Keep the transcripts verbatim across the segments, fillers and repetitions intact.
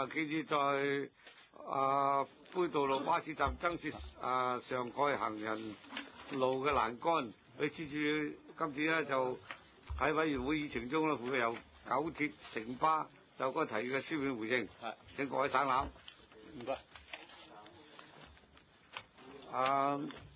啊，記住在啊杯渡路巴士站增設啊上蓋行人路嘅欄杆。佢黐住今次咧就喺委員會議程中咧會由九鐵城巴就嗰個提議嘅書面回應。係，請各位省覽。唔該。啊，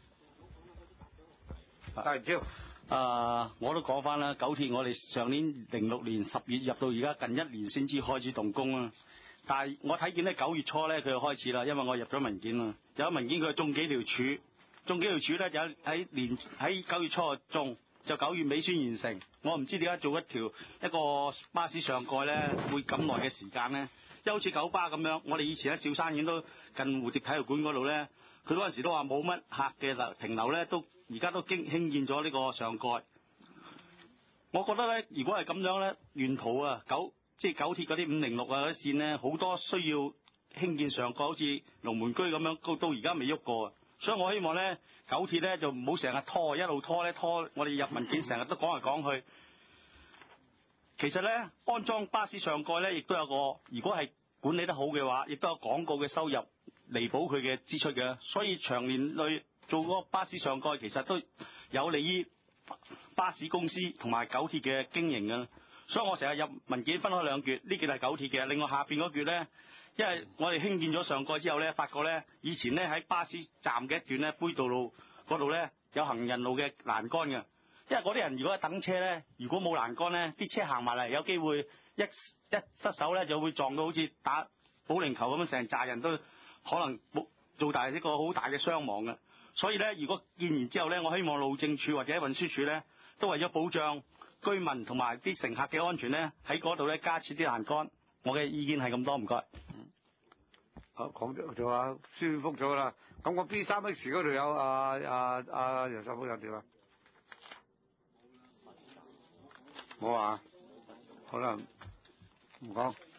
戴元超， 啊，我都講翻啦，九鐵我哋上年零六年十月入到而家近一年先至開始動工啦。但係我睇見咧九月初咧佢就開始啦，因為我入咗文件啦，有文件佢種幾條柱，種幾條柱咧就喺年喺九月初種，就九月尾先完成。我唔知點解做一條一個巴士上蓋咧會咁耐嘅時間咧，即係好似九巴咁樣。我哋以前喺小山苑都近蝴蝶體育館嗰度咧。佢嗰陣時都話冇乜客嘅停留咧，都而家都經興建咗呢個上蓋。我覺得咧，如果係咁樣咧，沿途啊九即係九鐵嗰啲五零六啊嗰啲線咧，好多需要興建上蓋，好似龍門居咁樣，到而家未喐過。所以我希望咧，九鐵咧就唔好成日拖，一路拖咧拖，我哋入文件成日都講嚟講去。其實咧，安裝巴士上蓋咧，亦都有個，如果係管理得好嘅話，亦都有廣告嘅收入。彌補佢嘅支出嘅，所以長年累做嗰個巴士上蓋其實都有利於巴士公司同埋九鐵嘅經營嘅。所以我成日入文件分開兩橛，呢橛係九鐵嘅，另外下邊嗰橛咧，因為我哋興建咗上蓋之後咧，發覺咧以前咧喺巴士站嘅一段咧杯渡路嗰度咧有行人路嘅欄杆嘅，因為嗰啲人如果等車咧，如果冇欄杆咧，啲車行埋嚟有機會一一失手咧就會撞到好似打保齡球咁樣，成扎人都可能做大一個好大嘅傷亡嘅，所以咧，如果建完之後咧，我希望路政署或者運輸署咧，都為咗保障居民同埋啲乘客嘅安全咧，喺嗰度咧加設啲欄杆。我嘅意見係咁多，唔該。 嗯，好講咗就話宣覆咗啦。咁個 B 三 X 嗰度有啊啊啊楊秀福有點啊？冇啊？好啦，唔講。